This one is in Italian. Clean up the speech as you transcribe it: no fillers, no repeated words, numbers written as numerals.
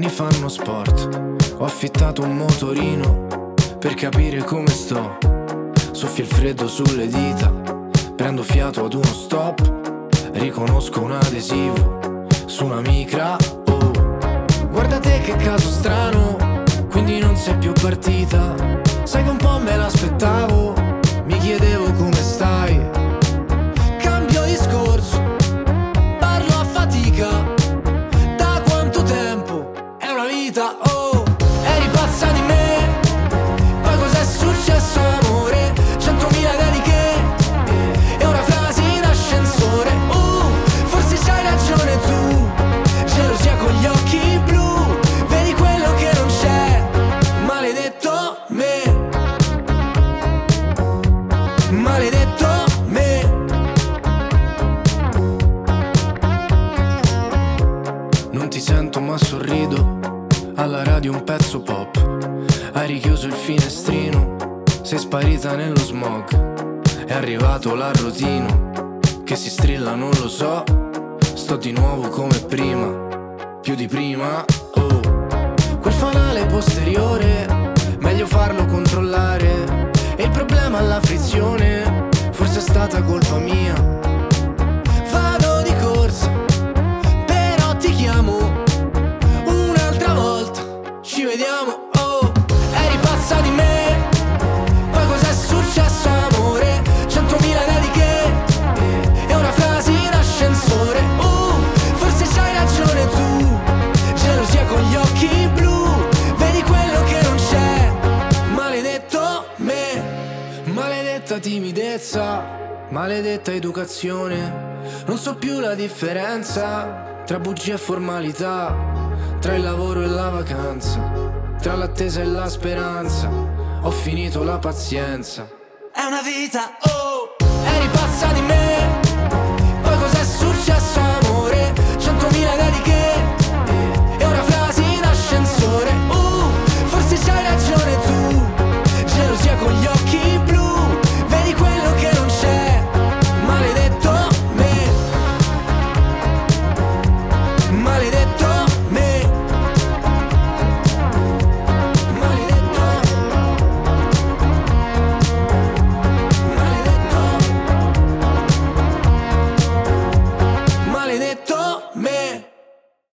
anni fanno sport. Ho affittato un motorino per capire come sto. Soffia il freddo sulle dita, prendo fiato ad uno stop. Riconosco un adesivo su una micra. Oh, guarda te che caso strano, quindi non sei più partita. Sai che un po' me l'aspettavo, mi chiedevo come stai. Cambio discorso, parlo a fatica. Da quanto tempo? È una vita, oh. Eri pazza di me, poi cos'è successo amore? 100.000 dediche e ora frasi in ascensore. Forse c'hai ragione tu, gelosia con gli occhi blu. Vedi quello che non c'è, maledetto me. Maledetto me. Non ti sento ma sorrido, alla radio un pezzo pop. Hai richiuso il finestrino, sei sparita nello smog. È arrivato l'arrotino, che si strilla non lo so. Sto di nuovo come prima, più di prima, oh. Quel fanale posteriore, meglio farlo controllare. E il problema alla frizione, forse è stata colpa mia. Vado di corsa, però ti chiamo un'altra volta, ci vediamo, oh. Eri pazza di me, poi cos'è successo amore? 100.000 dediche e ora frasi in ascensore. Forse c'hai ragione tu, gelosia con gli occhi blu. Vedi quello che non c'è, maledetto me. Maledetta timidezza, maledetta educazione. Non so più la differenza tra bugie e formalità, tra il lavoro e la vacanza, tra l'attesa e la speranza. Ho finito la pazienza. È una vita, oh. Eri pazza di me,